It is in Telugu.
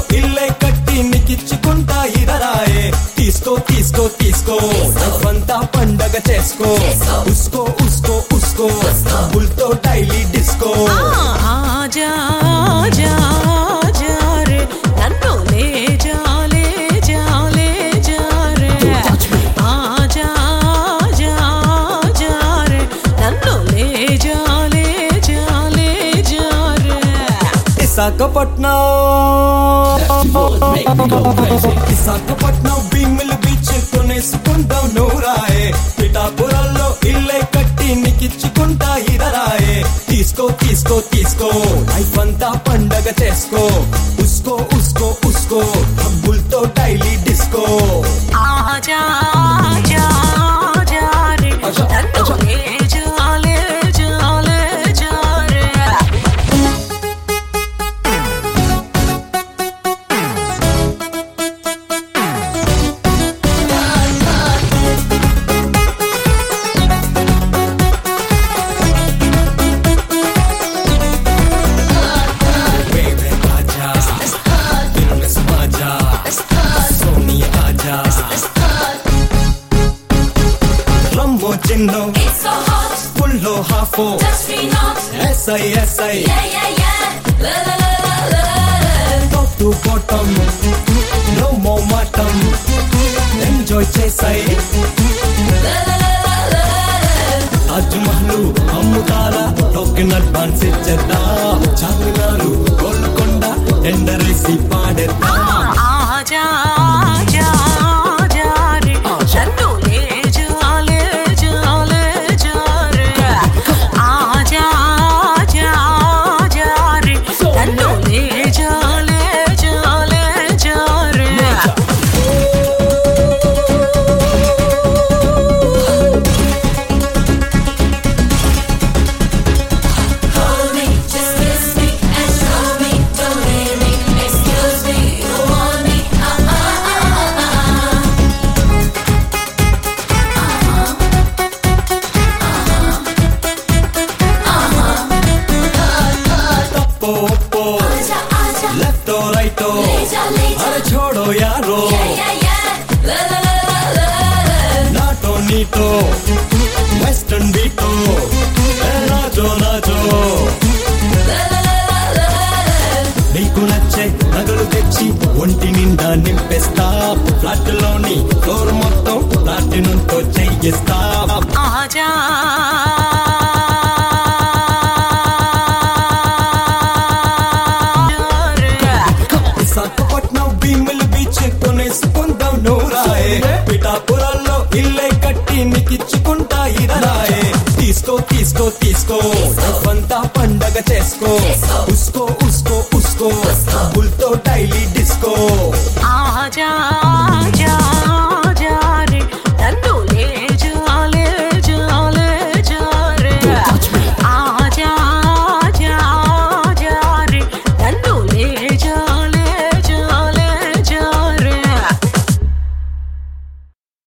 ఇల్లే కట్టి నీకిచ్చుకుంటా ఇదరాయే తీసుకో తీసుకో తీసుకో లైఫంతా పండగ చేసుకో ఉస్కో ఉస్కో ఉస్కో బుల్తో డైలీ డిస్కో ఆజా ఆజా ఆజా రే నన్ను లే జాలే జాలే జారే ఆజా ఆజా ఆజా రే నన్ను లే జాలే జాలే జారే విశాఖపట్నం విశాఖపట్నం భీమిలి బీచ్ కొనేసుకుంటాం నూరాయే పిఠాపురాల్లో ఇల్లే కట్టి నీకిచ్చుకుంటా ఇదరాయే తీసుకో తీసుకో తీసుకో లైఫ్ అంతా పండగ చేసుకో ఉస్కో ఉస్కో ఉస్కో హబ్బులతో డైలీ డిస్కో ఆజా ఆజా ఆజా రే నన్ను లే జాలే జాలే జారే Baby आजा दिल में समा जा सोनी आजा रम्मो चिन्नो It's so hot, Phullo हाफो touch me not. ऐसा ऐसा Yeah, yeah, yeah. La la la la la la. top to bottom no more matam enjoy చేసాయి La la la la la la. Taj Mahal అమ్ముతారా టోకెన్ అడ్వాన్స్ ఇచ్చేద్దా చార్మినారు గోల్కొండ ఎండరేసి పాడేద్దా ఆజా ఆజా ఆజా రే నన్ను లే జాలే జాలే జారే ఆజా ఆజా ఆజా రే నన్ను లే జాలే జాలే జారే Hold me, just kiss me and show me. Don't leave me, excuse me. You want me? తప్పో ఒప్పో Aja, aja. Left right Leja, leja. అరే छोड़ो यारो Yeah, yeah, yeah. La la la la la la. నాటో నీటో వెస్టర్న్ బీటో రాజో రాజో La la la la la la. నీకు నచ్చే నగలు తెచ్చి ఒంటి నిండా నింపేస్తా ఫ్లాట్ లోని ఫ్లోర్ మొత్తం ప్లాటినంతో చెయ్యిస్తా ఆజా విశాఖపట్నం భీమిలి బీచ్ కొనేసుకుందాం నూరాయే పిఠాపురాల్లో ఇల్లే కట్టి నీకిచ్చుకుంటా ఇదరాయే తీసుకో తీసుకో తీసుకో లైఫంతా పండగ చేసుకో ఉస్కో ఉస్కో ఉస్కో బుల్తో డైలీ డిస్కో ఆజా